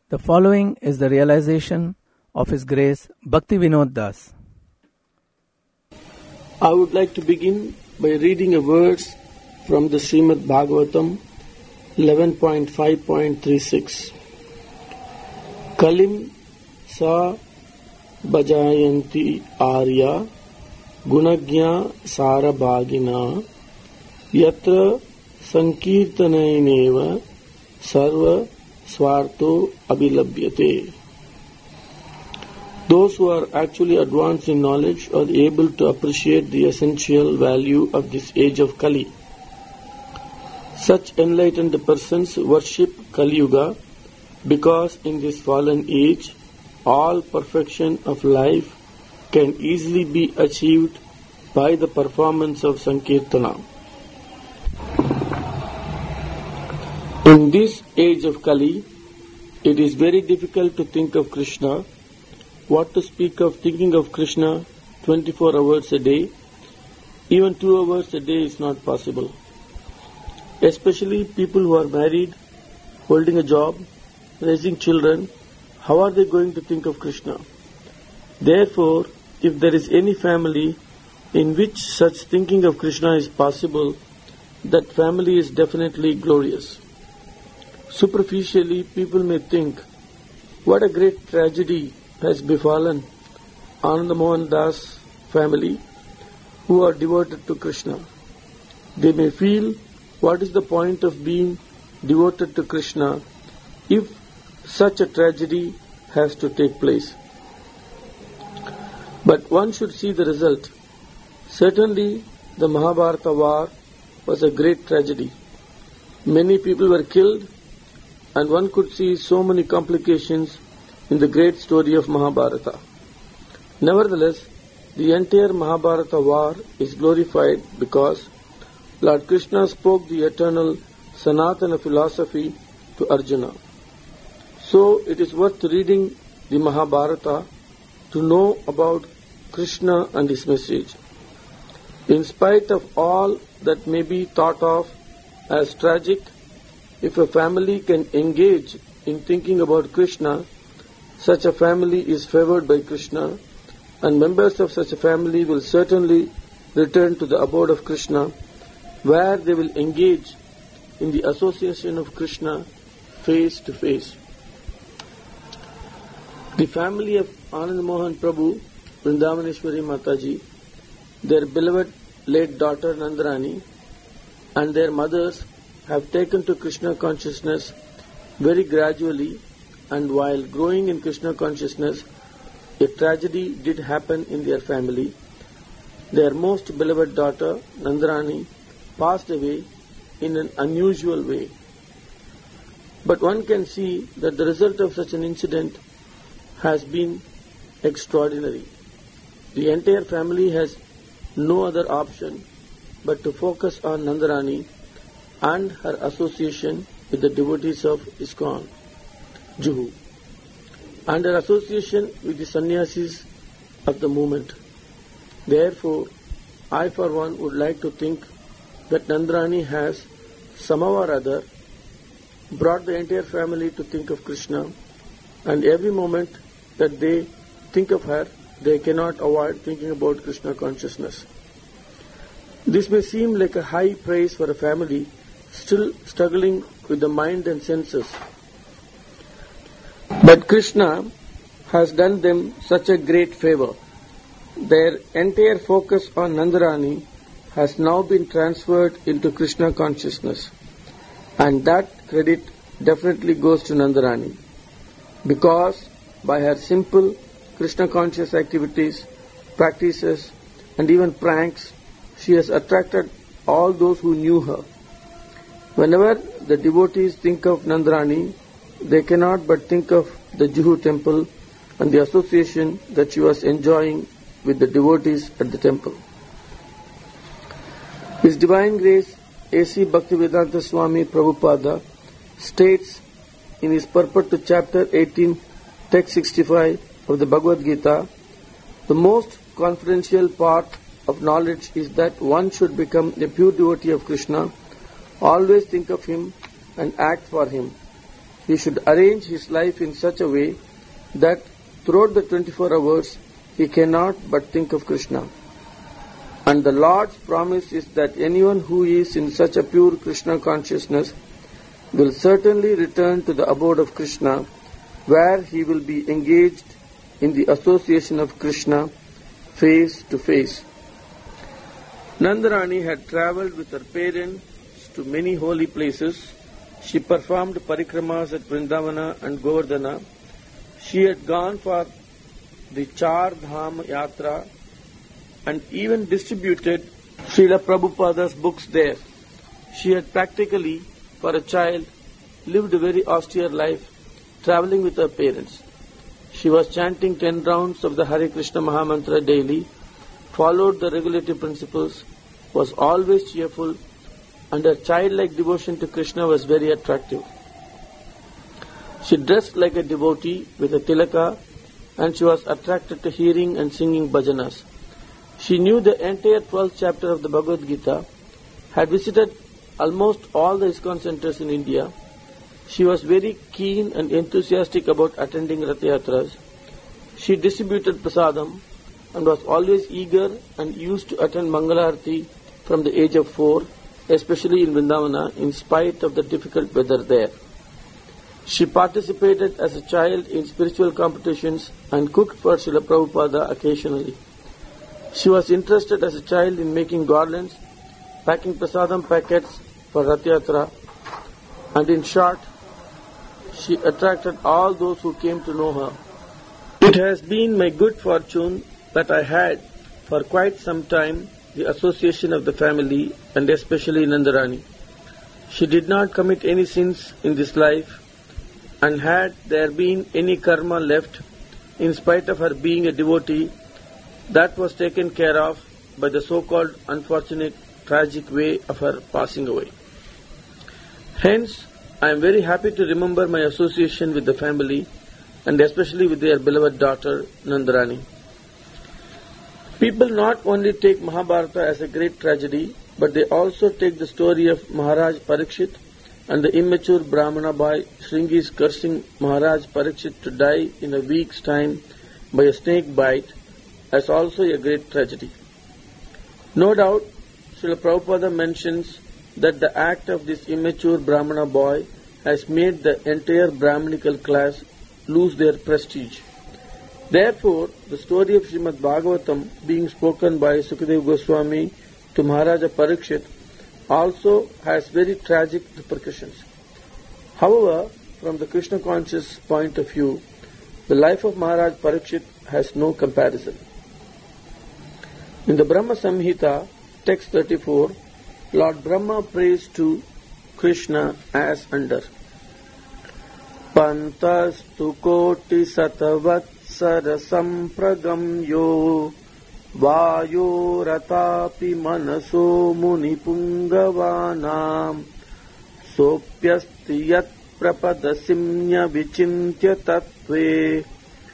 The following is the realization of His Grace Bhakti Vinod Das. I would like to begin by reading a verse from the Srimad Bhagavatam 11.5.36. Kalim sa bhajayanti arya gunagya sarabhagina yatra sankirtanaineva sarva swarto abhilabhyate. Those who are actually advanced in knowledge are able to appreciate the essential value of this age of Kali. Such enlightened persons worship Kali Yuga because in this fallen age, all perfection of life can easily be achieved by the performance of Sankirtana. In this age of Kali, it is very difficult to think of Krishna. What to speak of thinking of Krishna 24 hours a day? Even 2 hours a day is not possible. Especially people who are married, holding a job, raising children, how are they going to think of Krishna? Therefore, if there is any family in which such thinking of Krishna is possible, that family is definitely glorious. Superficially, people may think, what a great tragedy has befallen Ananda Mohan Das family who are devoted to Krishna. They may feel, what is the point of being devoted to Krishna if such a tragedy has to take place? But one should see the result. Certainly, the Mahabharata war was a great tragedy. Many people were killed, and one could see so many complications in the great story of Mahabharata. Nevertheless, the entire Mahabharata war is glorified because Lord Krishna spoke the eternal Sanatana philosophy to Arjuna. So it is worth reading the Mahabharata to know about Krishna and his message. In spite of all that may be thought of as tragic, if a family can engage in thinking about Krishna, such a family is favored by Krishna, and members of such a family will certainly return to the abode of Krishna, where they will engage in the association of Krishna face to face. The family of Anand Mohan Prabhu, Vrindavaneshwari Mataji, their beloved late daughter Nandarani, and their mothers have taken to Krishna consciousness very gradually, and while growing in Krishna consciousness, a tragedy did happen in their family. Their most beloved daughter, Nandarani, passed away in an unusual way. But one can see that the result of such an incident has been extraordinary. The entire family has no other option but to focus on Nandarani and her association with the devotees of ISKCON, Juhu, and her association with the sannyasis of the movement. Therefore, I for one would like to think that Nandarani has somehow or other brought the entire family to think of Krishna, and every moment that they think of her, they cannot avoid thinking about Krishna consciousness. This may seem like a high praise for a family still struggling with the mind and senses. But Krishna has done them such a great favor. Their entire focus on Nandarani has now been transferred into Krishna consciousness, and that credit definitely goes to Nandarani, because by her simple Krishna conscious activities, practices, and even pranks, she has attracted all those who knew her. Whenever the devotees think of Nandarani, they cannot but think of the Juhu temple and the association that she was enjoying with the devotees at the temple. His Divine Grace A.C. Bhaktivedanta Swami Prabhupada states in his purport to chapter 18, text 65 of the Bhagavad Gita, the most confidential part of knowledge is that one should become a pure devotee of Krishna, always think of him and act for him. he should arrange his life in such a way that throughout the 24 hours he cannot but think of Krishna. And the Lord's promise is that anyone who is in such a pure Krishna consciousness will certainly return to the abode of Krishna, where he will be engaged in the association of Krishna face to face. Nandarani had travelled with her parents to many holy places. She performed parikramas at Vrindavana and Govardhana. She had gone for the Char Dham Yatra and even distributed Srila Prabhupada's books there. She had practically, for a child, lived a very austere life, travelling with her parents. She was chanting 10 rounds of the Hare Krishna Mahamantra daily, followed the regulative principles, was always cheerful, and her childlike devotion to Krishna was very attractive. She dressed like a devotee with a tilaka, and she was attracted to hearing and singing bhajanas. She knew the entire 12th chapter of the Bhagavad Gita, had visited almost all the ISKCON centers in India. She was very keen and enthusiastic about attending Rath Yatras. She distributed prasadam and was always eager and used to attend Mangalarti from the age of 4, especially in Vrindavana, in spite of the difficult weather there. She participated as a child in spiritual competitions and cooked for Srila Prabhupada occasionally. She was interested as a child in making garlands, packing prasadam packets for Rath Yatra, and in short, she attracted all those who came to know her. It has been my good fortune that I had for quite some time the association of the family, and especially Nandarani. She did not commit any sins in this life, and had there been any karma left, in spite of her being a devotee, that was taken care of by the so-called unfortunate, tragic way of her passing away. Hence, I am very happy to remember my association with the family, and especially with their beloved daughter, Nandarani. People not only take Mahabharata as a great tragedy, but they also take the story of Maharaj Parikshit and the immature Brahmana boy Shringi's cursing Maharaj Parikshit to die in a week's time by a snake bite as also a great tragedy. No doubt, Srila Prabhupada mentions that the act of this immature Brahmana boy has made the entire Brahmanical class lose their prestige. Therefore, the story of Srimad Bhagavatam being spoken by Sukadeva Goswami to Maharaja Parikshit also has very tragic repercussions. However, from the Krishna conscious point of view, the life of Maharaj Parikshit has no comparison. In the Brahma Samhita, text 34, Lord Brahma prays to Krishna as under Pantastu koti satavatsara sampragamyo vayo ratapi manaso munipungavaanam sopyasti yat prapadasimnya vichintya tattve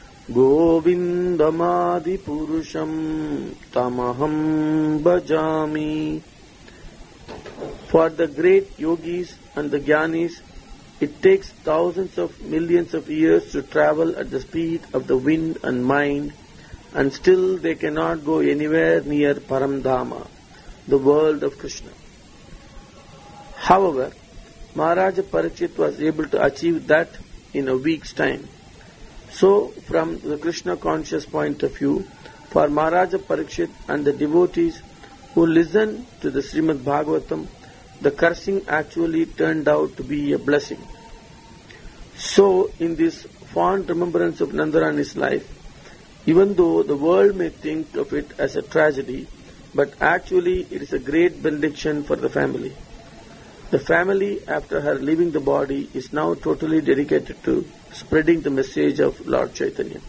govindamadi purusham tamaham bhajami. For the great yogis and the jnanis, it takes thousands of millions of years to travel at the speed of the wind and mind, and still they cannot go anywhere near Paramdhama, the world of Krishna. However, Maharaja Parikshit was able to achieve that in a week's time. So, from the Krishna conscious point of view, for Maharaja Parikshit and the devotees who listened to the Srimad Bhagavatam, the cursing actually turned out to be a blessing. So, in this fond remembrance of Nandarani's life, even though the world may think of it as a tragedy, but actually it is a great benediction for the family. The family, after her leaving the body, is now totally dedicated to spreading the message of Lord Chaitanya.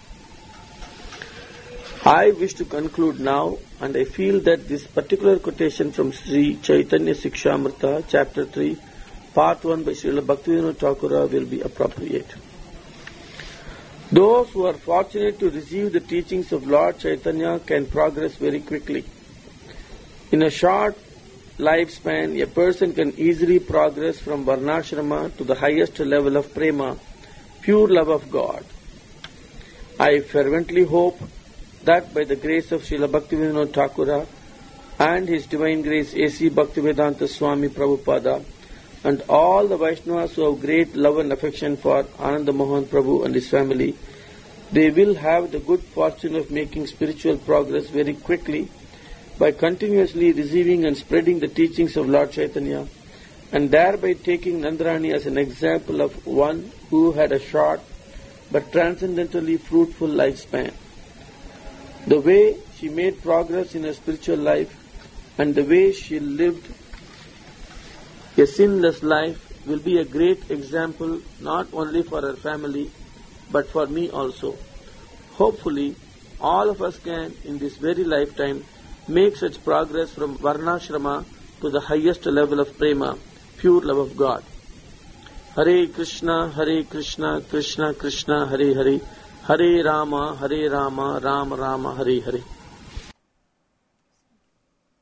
I wish to conclude now, and I feel that this particular quotation from Sri Chaitanya Sikshamrita, Chapter 3, Part 1 by Srila Bhaktivinoda Thakura will be appropriate. Those who are fortunate to receive the teachings of Lord Chaitanya can progress very quickly. In a short lifespan, a person can easily progress from Varnashrama to the highest level of prema, pure love of God. I fervently hope that by the grace of Srila Bhaktivinoda Thakura and His Divine Grace A.C. Bhaktivedanta Swami Prabhupada and all the Vaishnavas who have great love and affection for Ananda Mohan Prabhu and his family, they will have the good fortune of making spiritual progress very quickly by continuously receiving and spreading the teachings of Lord Chaitanya, and thereby taking Nandarani as an example of one who had a short but transcendently fruitful lifespan. The way she made progress in her spiritual life and the way she lived a sinless life will be a great example not only for her family but for me also. Hopefully, all of us can in this very lifetime make such progress from Varnashrama to the highest level of prema, pure love of God. Hare Krishna, Krishna Krishna, Hare Hare, Hare Rama, Rama Rama, Hare Hare.